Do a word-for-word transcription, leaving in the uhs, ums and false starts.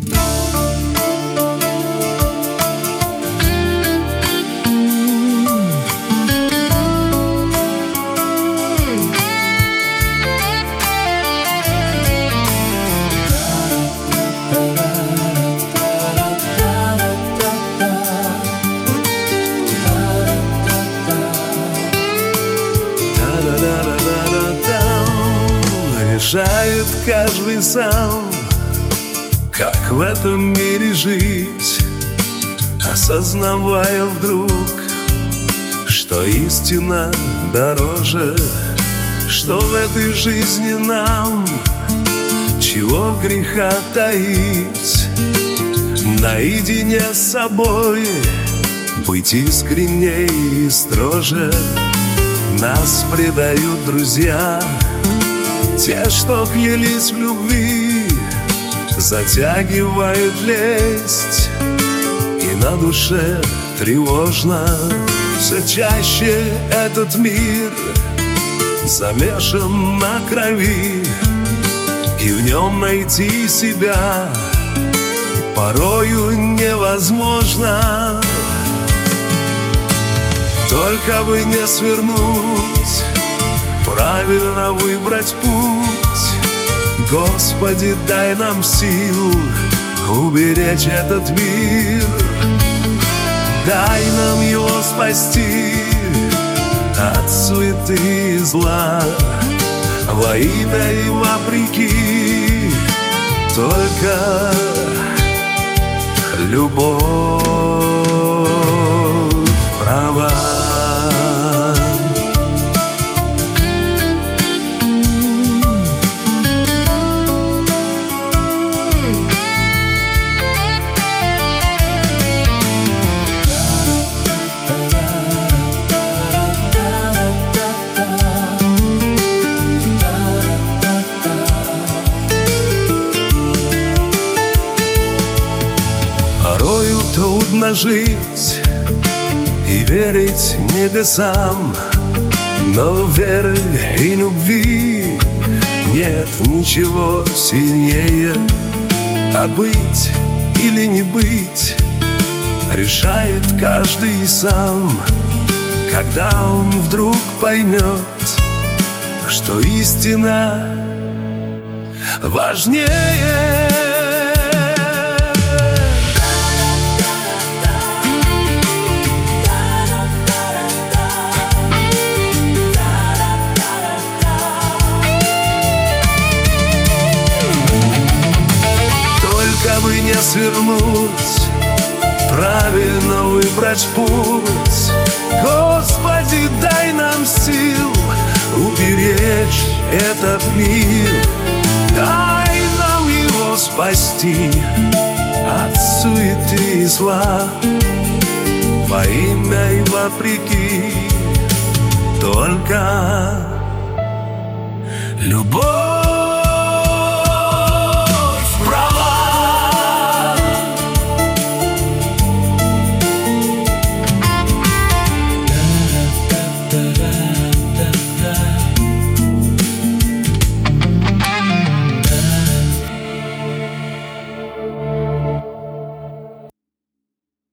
Решает каждый сам, как в этом мире жить, осознавая вдруг, что истина дороже, что в этой жизни нам чего греха таить, наедине с собой быть искренней и строже. Нас предают друзья, те, что клялись в любви, затягивают лесть, и на душе тревожно. Все чаще этот мир замешан на крови, и в нем найти себя порою невозможно. Только бы не свернуть, правильно выбрать путь. Господи, дай нам сил уберечь этот мир. Дай нам его спасти от суеты и зла, во имя и вопреки только любовь права. Порою трудно жить и верить небесам, но в вере и любви нет ничего сильнее. А быть или не быть решает каждый сам, когда он вдруг поймет, что истина важнее. Только бы не свернуть, правильно выбрать путь. Господи, дай нам сил уберечь этот мир. Дай нам его спасти от суеты и зла, во имя и вопреки только любовь.